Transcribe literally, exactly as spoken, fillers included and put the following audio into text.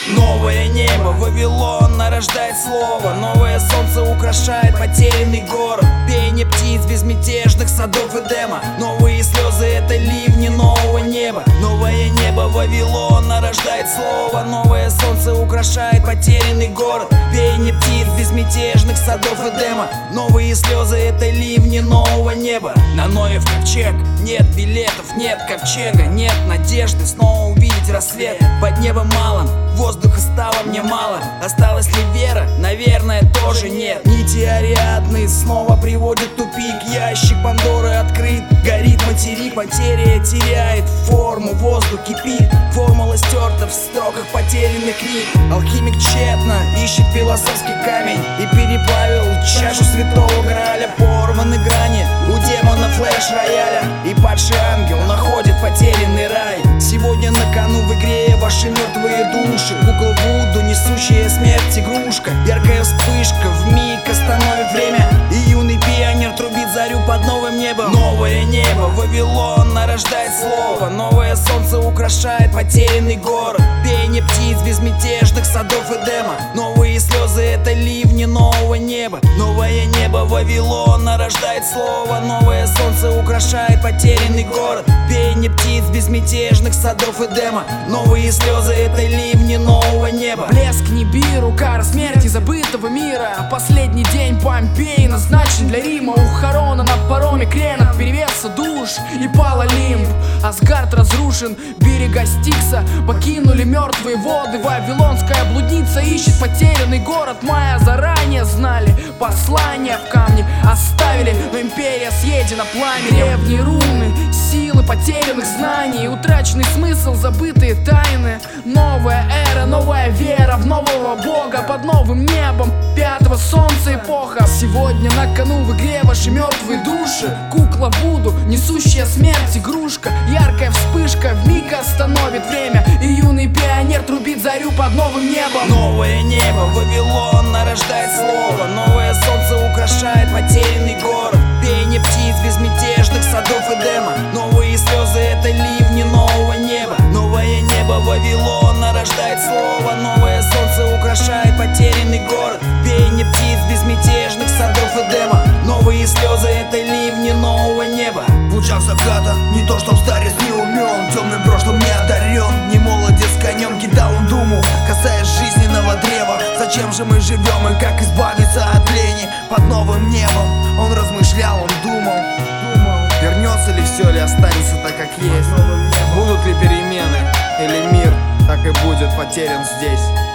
Новое небо, Вавилон нарождает слово. Новое солнце украшает потерянный город. Пение птиц безмятежных садов Эдема. Новые слезы — это ливни нового неба. Новое небо, Вавилон нарождает слово. Новое солнце украшает потерянный город. Пение птиц безмятежных садов Эдема. Новые слезы — это ливни нового неба. На Ноев ковчег нет билетов, нет ковчега, нет надежды снова увидеть рассвет. Под небом малым воздуха стало мне мало. Осталась ли вера? Наверное, тоже нет. Нити Ариадны снова приводят в тупик. Ящик Пандоры открыт, горит материк. Материя теряет форму, воздух кипит. Формула стерта в строках потерянных книг. Алхимик тщетно ищет философский камень и переплавил чашу святого Грааля. Порваны грани у демона флеш-рояля, и падший ангел находит потерянный рай. Сегодня на кону в игре ваши мертвые души. Кукла Вуду, несущая смерть игрушка. Яркая вспышка вмиг остановит время, и юный пионер трубит зарю под новым небом. Новое небо, Вавилон нарождает слово. Новое солнце украшает потерянный город. Пение птиц безмятежных садов Эдема. Новые слезы — это ливни нового неба. Новое небо, Вавилон нарождает слово. Новое солнце украшает потерянный город. Пение птиц безмятежных садов Эдема. Новые слезы — это ливни нового неба. Блеск Нибиру, кара смерти забытого мира. Последний день Помпеи назначен для Рима. У Харона на пароме крен от перевеса душ, и пал Олимп. Асгард разрушен, берега Стикса покинули мертвые воды. Вавилонская блудница ищет потерянный город. Майя заранее знали, послания в камне оставили, но империя съедена пламенем. Древние руны, силы потерянных знаний, утраченный смысл, забытые тайны. Новая эра, новая вера в нового бога. Под новым небом пятого солнца эпоха. Сегодня на кону в игре ваши мертвые души. Кукла Вуду, несущая смерть игрушка. Яркая вспышка вмиг остановит время, и юный пионер трубит зарю под новым небом. Новое небо, Вавилон нарождает слово. Новое солнце украшает потерянный город. Пение птиц безмятежных садов Эдема. Новые слезы — это ливни нового неба. Новое небо, Вавилон нарождает слово. Новое солнце украшает потерянный город. Пение птиц безмятежных садов Эдема. Новые слезы — это ливни нового неба. В лучах заката не то, что старец не умен, темным прошлым не одарен. Не молодец конем кидал он думу, касаясь жизненного древа. Зачем же мы живем и как избавиться от лени? Под новым небом он размышлял, он думал, думал, вернется ли все, или останется так, как есть? Будут ли перемены, или мир так и будет потерян здесь?